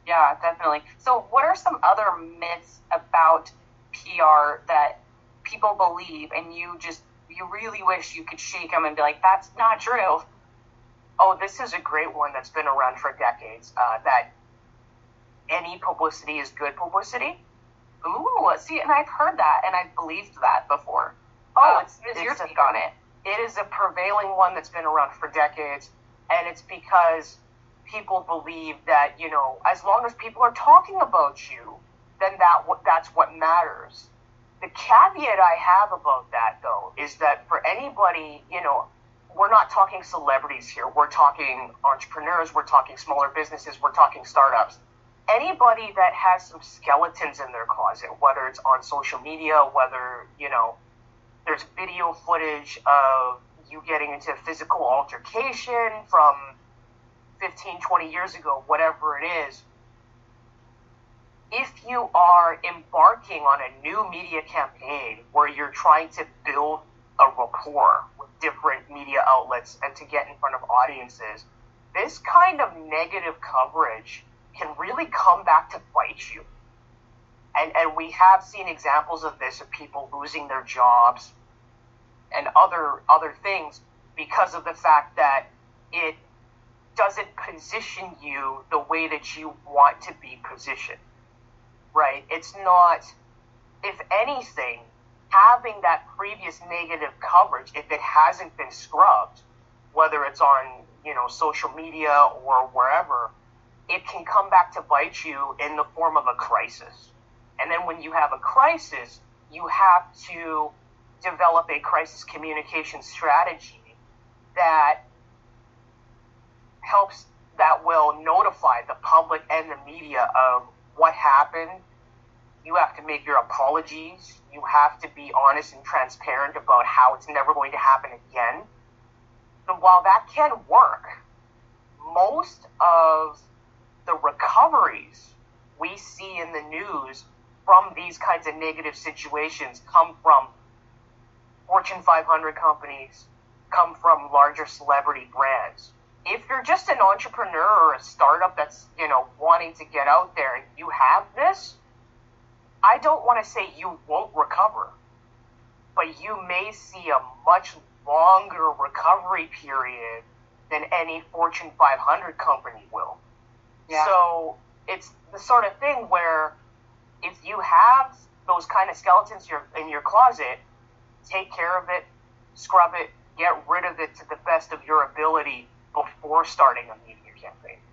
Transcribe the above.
Yeah, definitely. So, what are some other myths about PR that people believe, and you really wish you could shake them and be like, "That's not true." Oh, this is a great one that's been around for decades. That any publicity is good publicity. Ooh, see, and I've heard that, and I've believed that before. Oh, It's your take on it. It is a prevailing one that's been around for decades, and it's because people believe that, as long as people are talking about you, then that's what matters. The caveat I have about that, though, is that for anybody, we're not talking celebrities here. We're talking entrepreneurs. We're talking smaller businesses. We're talking startups. Anybody that has some skeletons in their closet, whether it's on social media, whether, there's video footage of you getting into a physical altercation from 15, 20 years ago, whatever it is, if you are embarking on a new media campaign where you're trying to build a rapport with different media outlets and to get in front of audiences, this kind of negative coverage can really come back to bite you. And we have seen examples of this, of people losing their jobs and other things because of the fact that it doesn't position you the way that you want to be positioned, right? It's not, if anything, having that previous negative coverage, if it hasn't been scrubbed, whether it's on, social media or wherever, it can come back to bite you in the form of a crisis. And then when you have a crisis, you have to develop a crisis communication strategy that will notify the public and the media of what happened. You have to make your apologies. You have to be honest and transparent about how it's never going to happen again. And while that can work, most of the recoveries we see in the news from these kinds of negative situations come from Fortune 500 companies, come from larger celebrity brands. If you're just an entrepreneur or a startup that's, wanting to get out there and you have this, I don't want to say you won't recover, but you may see a much longer recovery period than any Fortune 500 company will. Yeah. So it's the sort of thing where if you have those kind of skeletons in your closet, take care of it, scrub it, get rid of it to the best of your ability before starting a media campaign.